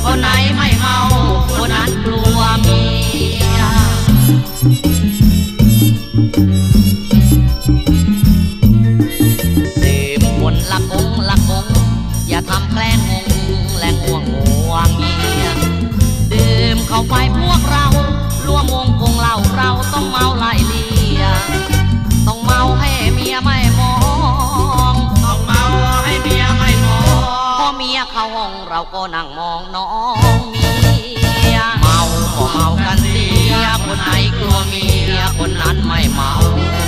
คนไหนไม่เมาคนนั้นกลัวเมียดื่มคนละกงละกงอย่าทำแกล้งงงและง่วงง่วงเงียดื่มเข้าไปพวกเราร่วมวงคงเหล้าเราต้องเมาไล่เลียต้องเมาให้เมียไม่มองต้องเมาให้เมียไม่มองพอเมียเข้าห้องเราก็นั่งมองน้องเมียเมาก็เมากันเสียคนไหนกลัวเมียคนนั้นไม่เมา